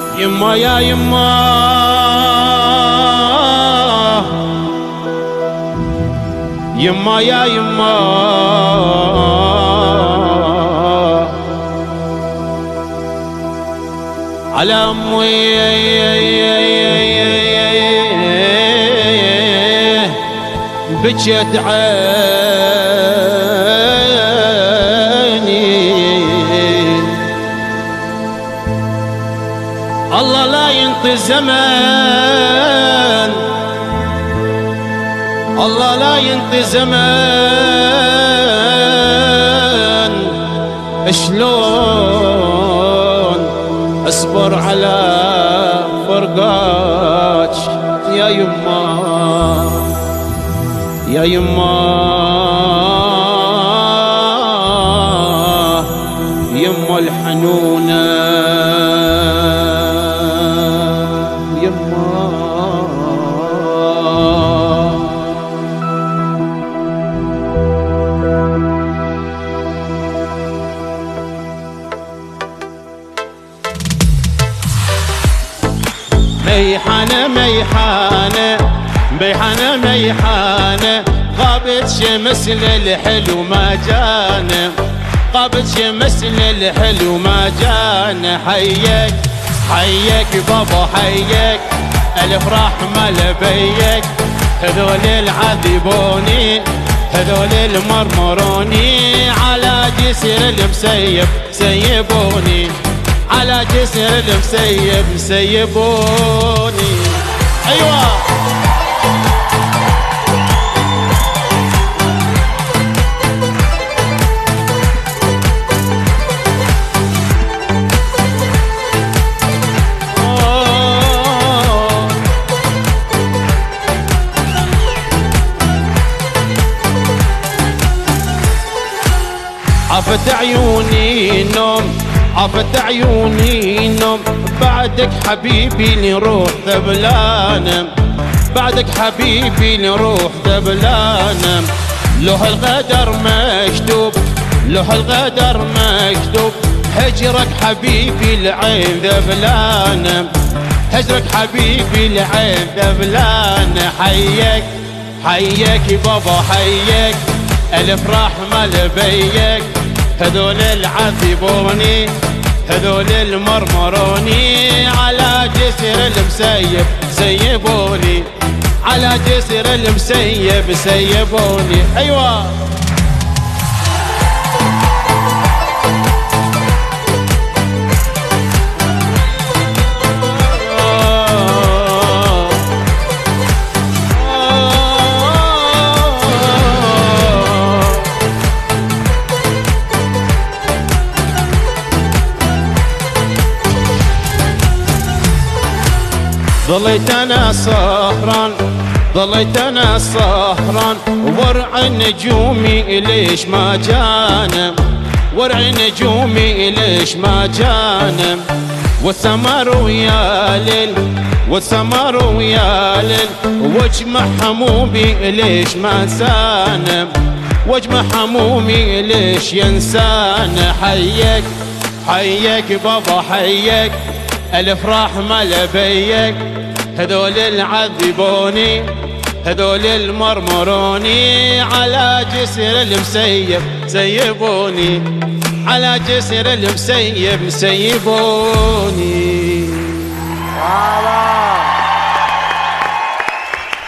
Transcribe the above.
يما يا يما يما يا يما على أمي بجت عيني الله لا ينطي زمان الله لا ينطي زمان شلون اصبر على فرقاك يا يما يا يما يما الحنونة يما ميحانة ميحانة ميحانة ميحانة غابت شمس للحلو ما جانا غابت شمس للحلو ما جانا حيك حيك بابا حيك الافراح مال بيك هذول العذبوني هذول المرمروني على جسر المسيب سيبوني على جسر المسيب سيبوني ايوه عفت عيوني نوم عفت عيوني نوم بعدك حبيبي نروح ذبلانة بعدك حبيبي نروح ذبلانة له الغدر مكتوب له الغدر مكتوب هجرك حبيبي العين ذبلانة هجرك حبيبي العين ذبلانة حيك حيك بابا حيك الافراح مال بيك هذول العذبوني هذول المرمروني على جسر المسيب سيبوني على جسر المسيب سيبوني ايوه ظليت انا سهران ظليت انا سهران ورع نجومي ليش ما جانا ورع نجومي ليش ما جانا والسمر ويا ليل والسمر ويا ليل واجمع همومي ليش ما انسانا واجمع همومي ليش ينسانا حيك حيك بابا حيك الافراح مال بيك هذول العذبوني هذول المرمروني على جسر المسيب سيبوني على جسر المسيب سيبوني